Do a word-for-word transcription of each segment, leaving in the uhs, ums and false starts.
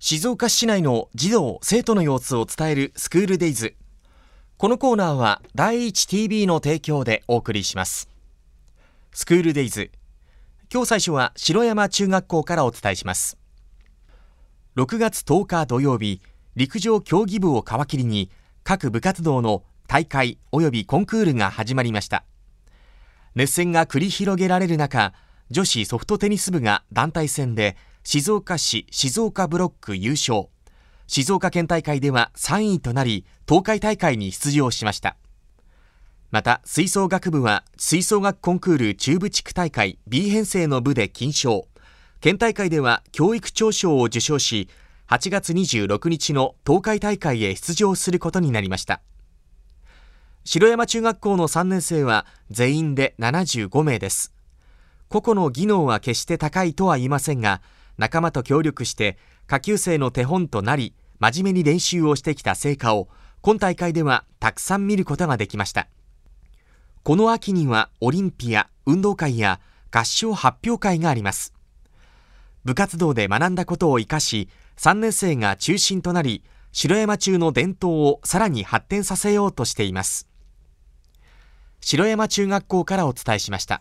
静岡市内の児童・生徒の様子を伝えるスクールデイズ。このコーナーは第一 ティービー の提供でお送りします。スクールデイズ、今日最初は城山中学校からお伝えします。ろくがつとおか土曜日、陸上競技部を皮切りに各部活動の大会及びコンクールが始まりました。熱戦が繰り広げられる中、女子ソフトテニス部が団体戦で静岡市静岡ブロック優勝、静岡県大会ではさんいとなり東海大会に出場しました。また吹奏楽部は吹奏楽コンクール中部地区大会 B 編成の部で金賞、県大会では教育長賞を受賞し、はちがつにじゅうろくにちの東海大会へ出場することになりました。城山中学校のさんねん生は全員でななじゅうごめいです。個々の技能は決して高いとは言いませんが、仲間と協力して下級生の手本となり、真面目に練習をしてきた成果を今大会ではたくさん見ることができました。この秋にはオリンピア、運動会や合唱発表会があります。部活動で学んだことを生かし、さんねん生が中心となり、城山中の伝統をさらに発展させようとしています。城山中学校からお伝えしました。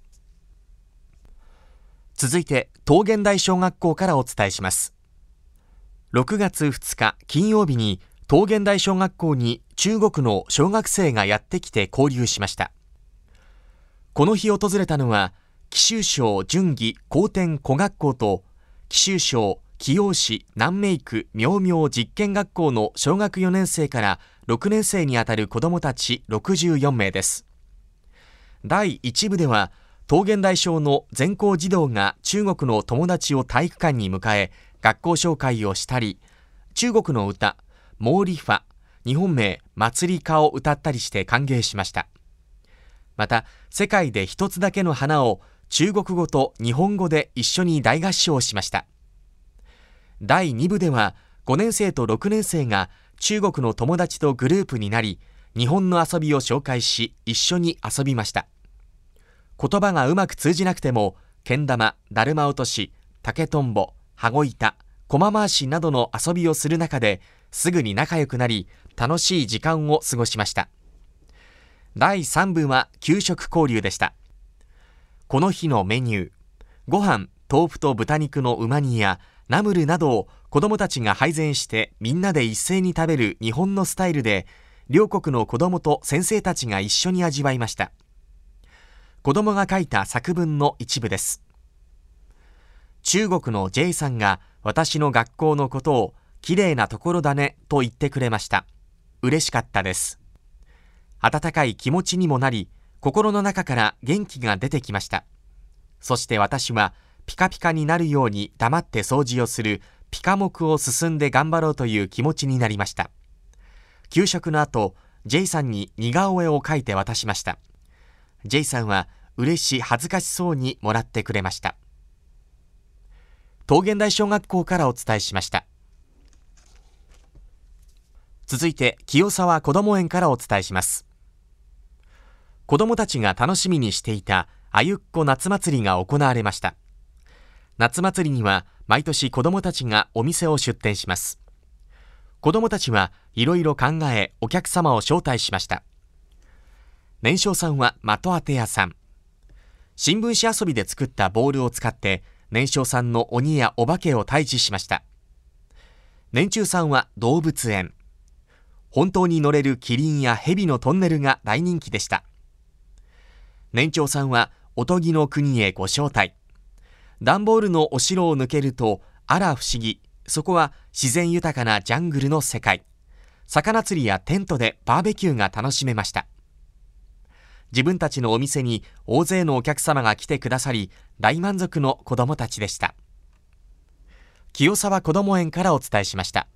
続いて桃源台小学校からお伝えします。ろくがつふつか金曜日に桃源台小学校に中国の小学生がやってきて交流しました。この日訪れたのは貴州省順義後天小学校と貴州省貴陽市南明区苗苗実験学校の小学よねん生からろくねん生にあたる子どもたちろくじゅうよんめいです。だいいち部では桃源台小の全校児童が中国の友達を体育館に迎え学校紹介をしたり、中国の歌モーリファ、日本名祭り歌を歌ったりして歓迎しました。また世界で一つだけの花を中国語と日本語で一緒に大合唱しました。だいに部ではごねん生とろくねん生が中国の友達とグループになり、日本の遊びを紹介し一緒に遊びました。言葉がうまく通じなくても、けん玉、だるま落とし、竹とんぼ、羽子板、駒回しなどの遊びをする中ですぐに仲良くなり、楽しい時間を過ごしました。だいさん部は給食交流でした。この日のメニュー、ご飯、豆腐と豚肉のうま煮やナムルなどを子どもたちが配膳してみんなで一斉に食べる日本のスタイルで、両国の子どもと先生たちが一緒に味わいました。子どもが書いた作文の一部です。中国の J さんが私の学校のことをきれいなところだねと言ってくれました。嬉しかったです。温かい気持ちにもなり、心の中から元気が出てきました。そして私はピカピカになるように黙って掃除をするピカ目を進んで頑張ろうという気持ちになりました。給食の後、J さんに似顔絵を描いて渡しました。J さんは嬉し恥ずかしそうにもらってくれました。桃源台小学校からお伝えしました。続いて清沢こども園からお伝えします。子どもたちが楽しみにしていたあゆっこ夏祭りが行われました。夏祭りには毎年子どもたちがお店を出店します。子どもたちはいろいろ考えお客様を招待しました。年少さんは的当て屋さん。新聞紙遊びで作ったボールを使って年少さんの鬼やお化けを退治しました。年中さんは動物園。本当に乗れるキリンやヘビのトンネルが大人気でした。年長さんはおとぎの国へご招待。段ボールのお城を抜けるとあら不思議、そこは自然豊かなジャングルの世界。魚釣りやテントでバーベキューが楽しめました。自分たちのお店に大勢のお客様が来てくださり、大満足の子どもたちでした。清沢こども園からお伝えしました。